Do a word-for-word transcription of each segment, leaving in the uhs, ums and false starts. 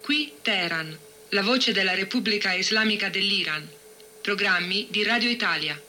Qui Teheran, la voce della Repubblica Islamica dell'Iran. Programmi di Radio Italia.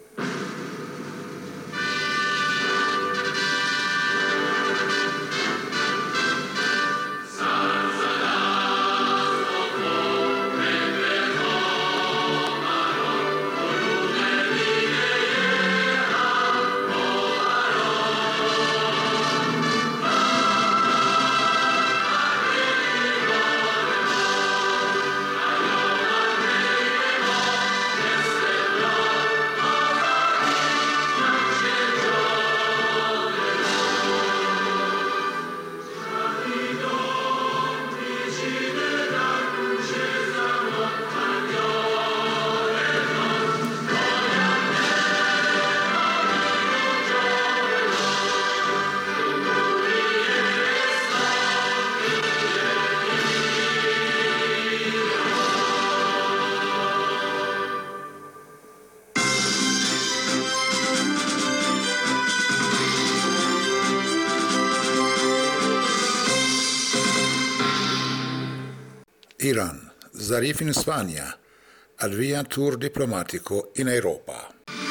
Iran, Zarif in Spagna, al via tour diplomatico in Europa.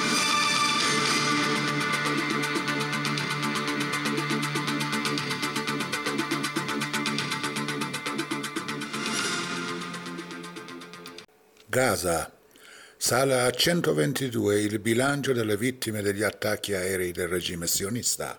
Gaza, sale a centoventidue il bilancio delle vittime degli attacchi aerei del regime sionista.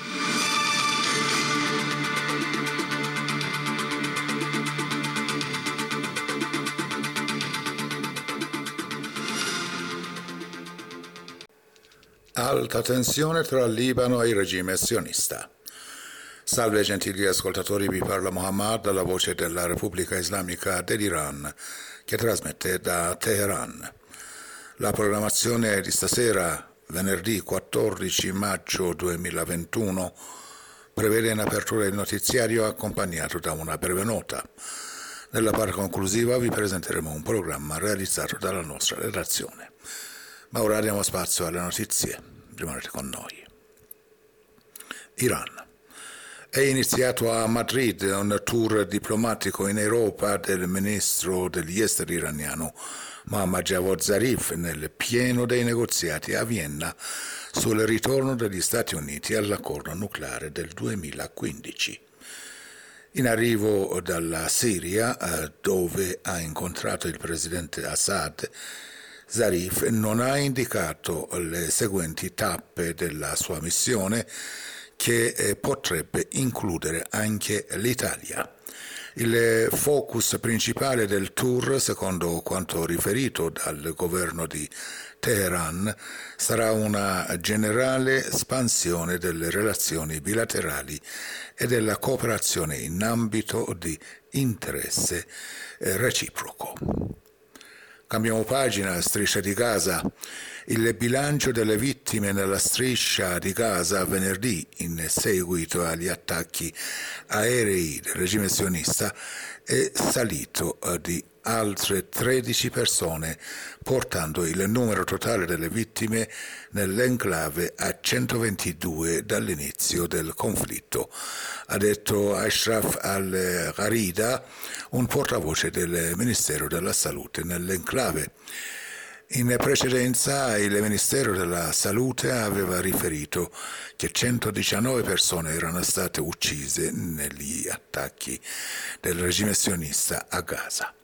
Alta tensione tra Libano e il regime sionista. Salve gentili ascoltatori, vi parla Mohammad dalla voce della Repubblica Islamica dell'Iran che trasmette da Teheran. La programmazione di stasera, venerdì quattordici maggio duemilaventuno, prevede in apertura il notiziario accompagnato da una breve nota. Nella parte conclusiva vi presenteremo un programma realizzato dalla nostra redazione. Ma ora diamo spazio alle notizie. Rimanete con noi. Iran. È iniziato a Madrid un tour diplomatico in Europa del ministro degli esteri iraniano Mohammad Javad Zarif nel pieno dei negoziati a Vienna sul ritorno degli Stati Uniti all'accordo nucleare del duemilaquindici. In arrivo dalla Siria, dove ha incontrato il presidente Assad, Zarif non ha indicato le seguenti tappe della sua missione, che eh, potrebbe includere anche l'Italia. Il focus principale del tour, secondo quanto riferito dal governo di Teheran, sarà una generale espansione delle relazioni bilaterali e della cooperazione in ambito di interesse eh, reciproco. Cambiamo pagina, striscia di Gaza. Il bilancio delle vittime nella striscia di Gaza venerdì, in seguito agli attacchi aerei del regime sionista, è salito di altre tredici persone, portando il numero totale delle vittime nell'enclave a centoventidue dall'inizio del conflitto, ha detto Ashraf al-Gharida, un portavoce del Ministero della Salute nell'enclave. In precedenza il Ministero della Salute aveva riferito che centodiciannove persone erano state uccise negli attacchi del regime sionista a Gaza.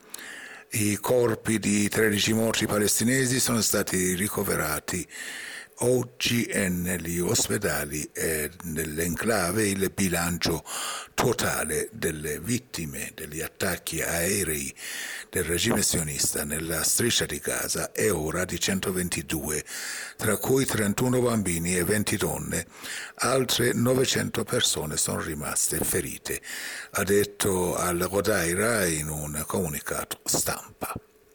I corpi di tredici morti palestinesi sono stati ricoverati oggi negli ospedali e nell'enclave. Il bilancio totale delle vittime degli attacchi aerei del regime sionista nella striscia di Gaza è ora di centoventidue, tra cui trentuno bambini e venti donne. Altre novecento persone sono rimaste ferite, ha detto al-Ghodaira in un comunicato stampa.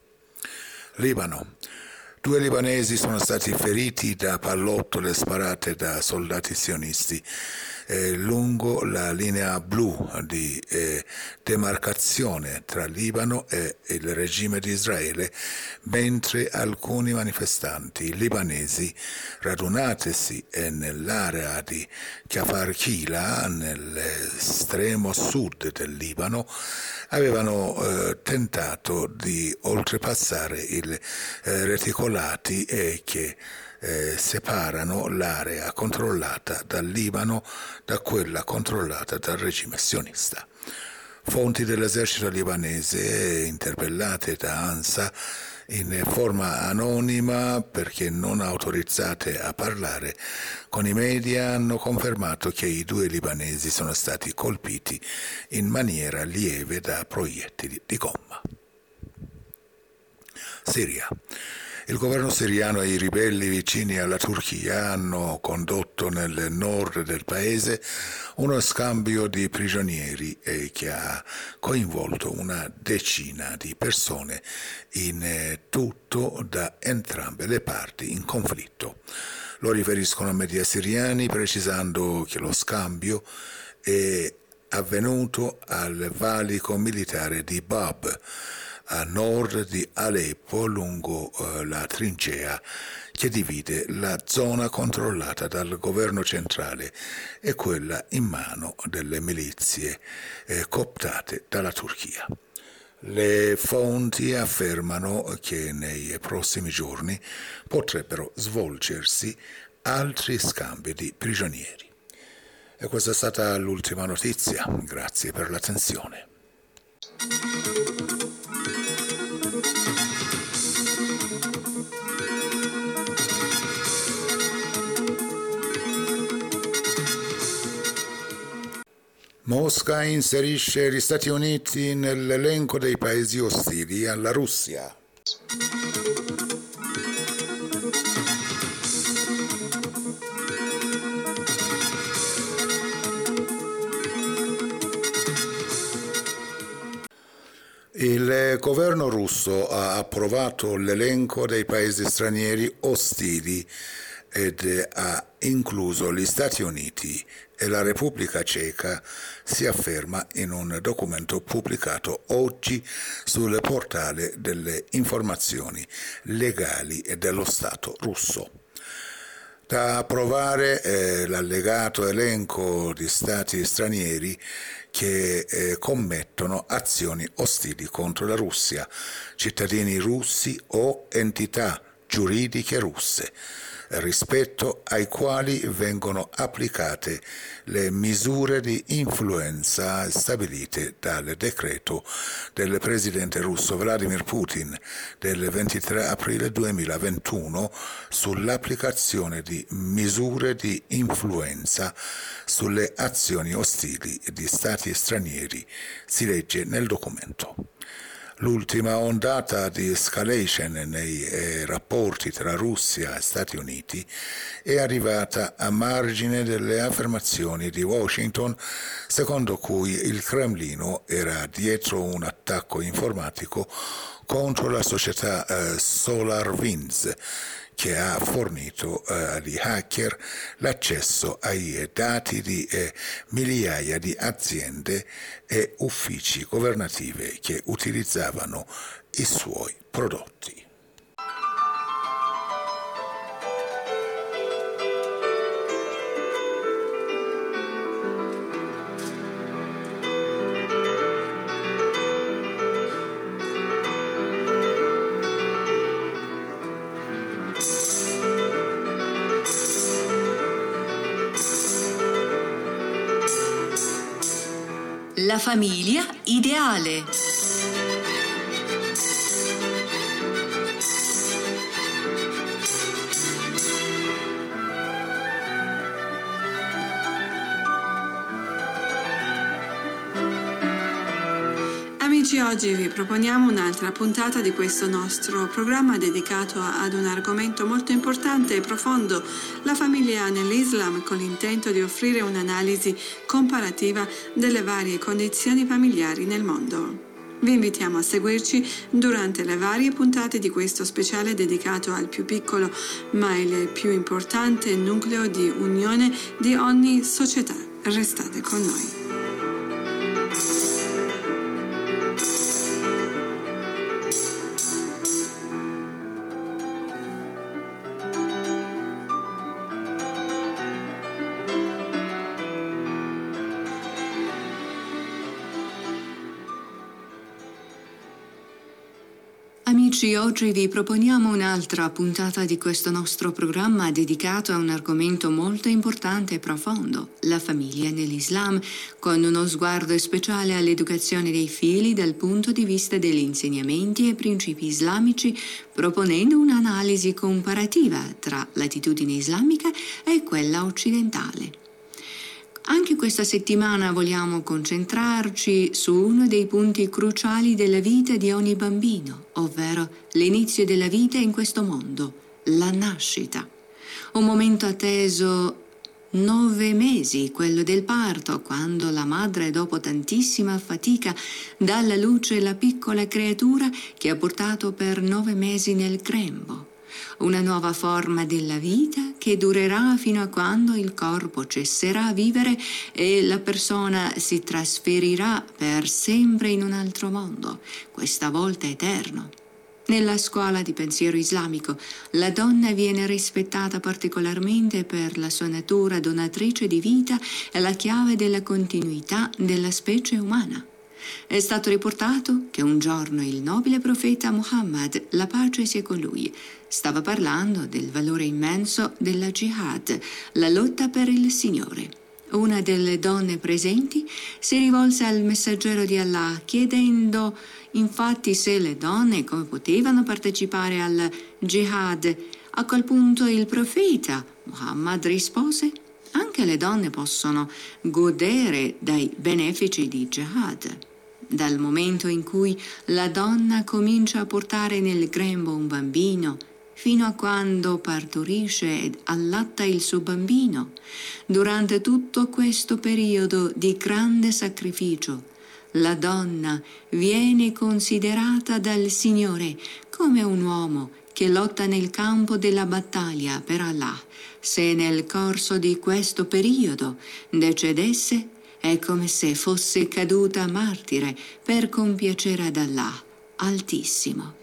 Libano. Due libanesi sono stati feriti da pallottole sparate da soldati sionisti eh, lungo la linea blu di eh, demarcazione tra Libano e il regime di Israele, mentre alcuni manifestanti libanesi radunatisi nell'area di Kafar-Kila, nell'estremo sud del Libano, avevano eh, tentato di oltrepassare i eh, reticolati eh, che eh, separano l'area controllata dal Libano da quella controllata dal regime sionista. Fonti dell'esercito libanese, interpellate da ANSA in forma anonima perché non autorizzate a parlare con i media, hanno confermato che i due libanesi sono stati colpiti in maniera lieve da proiettili di gomma. Siria. Il governo siriano e i ribelli vicini alla Turchia hanno condotto nel nord del paese uno scambio di prigionieri eh, che ha coinvolto una decina di persone in eh, tutto da entrambe le parti in conflitto. Lo riferiscono media siriani, precisando che lo scambio è avvenuto al valico militare di Bab, a nord di Aleppo, lungo eh, la trincea che divide la zona controllata dal governo centrale e quella in mano delle milizie eh, cooptate dalla Turchia. Le fonti affermano che nei prossimi giorni potrebbero svolgersi altri scambi di prigionieri. E questa è stata l'ultima notizia. Grazie per l'attenzione. Mosca inserisce gli Stati Uniti nell'elenco dei paesi ostili alla Russia. Il governo russo ha approvato l'elenco dei paesi stranieri ostili ed ha incluso gli Stati Uniti e la Repubblica Ceca, si afferma in un documento pubblicato oggi sul portale delle informazioni legali dello Stato russo. Da approvare eh, l'allegato elenco di stati stranieri che eh, commettono azioni ostili contro la Russia, cittadini russi o entità giuridiche russe, rispetto ai quali vengono applicate le misure di influenza stabilite dal decreto del presidente russo Vladimir Putin del ventitré aprile duemilaventuno sull'applicazione di misure di influenza sulle azioni ostili di stati stranieri, si legge nel documento. L'ultima ondata di escalation nei eh, rapporti tra Russia e Stati Uniti è arrivata a margine delle affermazioni di Washington, secondo cui il Cremlino era dietro un attacco informatico contro la società eh, SolarWinds, che ha fornito eh, agli hacker l'accesso ai dati di eh, migliaia di aziende e uffici governative che utilizzavano i suoi prodotti. La famiglia ideale. Amici, oggi vi proponiamo un'altra puntata di questo nostro programma dedicato ad un argomento molto importante e profondo, la famiglia nell'Islam, con l'intento di offrire un'analisi comparativa delle varie condizioni familiari nel mondo. Vi invitiamo a seguirci durante le varie puntate di questo speciale dedicato al più piccolo ma il più importante nucleo di unione di ogni società. Restate con noi. Amici, oggi vi proponiamo un'altra puntata di questo nostro programma dedicato a un argomento molto importante e profondo, la famiglia nell'Islam, con uno sguardo speciale all'educazione dei figli dal punto di vista degli insegnamenti e principi islamici, proponendo un'analisi comparativa tra l'attitudine islamica e quella occidentale. Anche questa settimana vogliamo concentrarci su uno dei punti cruciali della vita di ogni bambino, ovvero l'inizio della vita in questo mondo, la nascita. Un momento atteso nove mesi, quello del parto, quando la madre, dopo tantissima fatica, dà alla luce la piccola creatura che ha portato per nove mesi nel grembo. Una nuova forma della vita che durerà fino a quando il corpo cesserà a vivere e la persona si trasferirà per sempre in un altro mondo, questa volta eterno. Nella scuola di pensiero islamico, la donna viene rispettata particolarmente per la sua natura donatrice di vita e la chiave della continuità della specie umana. È stato riportato che un giorno il nobile profeta Muhammad, la pace sia con lui, stava parlando del valore immenso della jihad, la lotta per il Signore. Una delle donne presenti si rivolse al messaggero di Allah chiedendo infatti se le donne come potevano partecipare al jihad. A quel punto il profeta Muhammad rispose: anche le donne possono godere dai benefici di jihad. Dal momento in cui la donna comincia a portare nel grembo un bambino, fino a quando partorisce ed allatta il suo bambino, durante tutto questo periodo di grande sacrificio, la donna viene considerata dal Signore come un uomo che lotta nel campo della battaglia per Allah. Se nel corso di questo periodo decedesse, è come se fosse caduta martire per compiacere ad Allah Altissimo.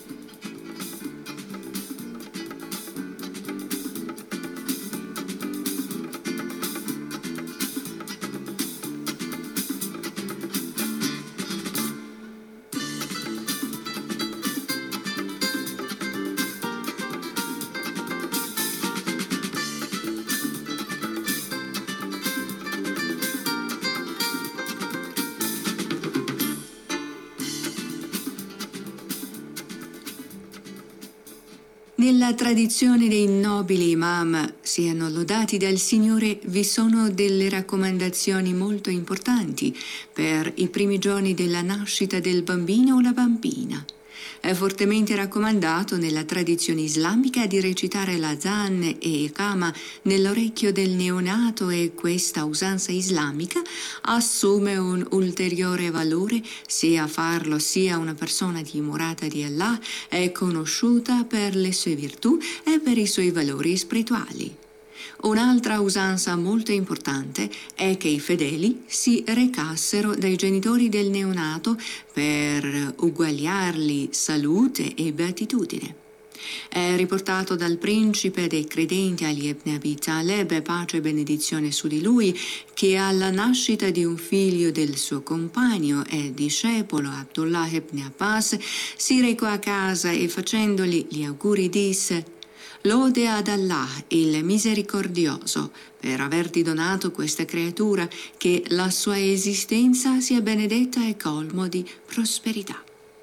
Nella tradizione dei nobili imam, siano lodati dal Signore, vi sono delle raccomandazioni molto importanti per i primi giorni della nascita del bambino o la bambina. È fortemente raccomandato nella tradizione islamica di recitare l'adhan e iqama nell'orecchio del neonato e questa usanza islamica assume un ulteriore valore se a farlo sia una persona dimorata di Allah è conosciuta per le sue virtù e per i suoi valori spirituali. Un'altra usanza molto importante è che i fedeli si recassero dai genitori del neonato per uguagliargli salute e beatitudine. È riportato dal principe dei credenti Ali ibn Abi Taleb, pace e benedizione su di lui, che alla nascita di un figlio del suo compagno e discepolo Abdullah ibn Abbas si recò a casa e facendogli gli auguri disse: «Lode ad Allah, il misericordioso, per averti donato questa creatura, che la sua esistenza sia benedetta e colmo di prosperità».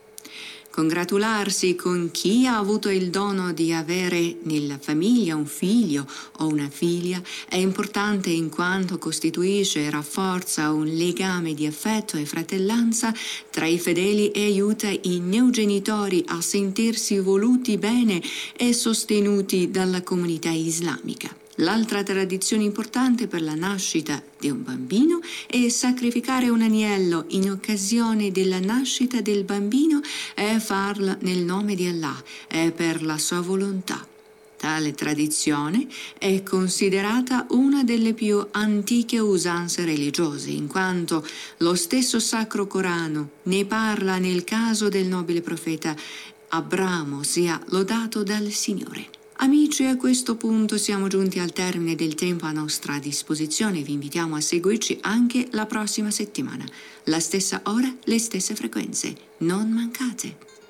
Congratularsi con chi ha avuto il dono di avere nella famiglia un figlio o una figlia è importante in quanto costituisce e rafforza un legame di affetto e fratellanza tra i fedeli e aiuta i neogenitori a sentirsi voluti bene e sostenuti dalla comunità islamica. L'altra tradizione importante per la nascita di un bambino è sacrificare un agnello in occasione della nascita del bambino e farlo nel nome di Allah e per la sua volontà. Tale tradizione è considerata una delle più antiche usanze religiose, in quanto lo stesso Sacro Corano ne parla nel caso del nobile profeta Abramo, sia lodato dal Signore. Amici, a questo punto siamo giunti al termine del tempo a nostra disposizione. Vi invitiamo a seguirci anche la prossima settimana. La stessa ora, le stesse frequenze. Non mancate!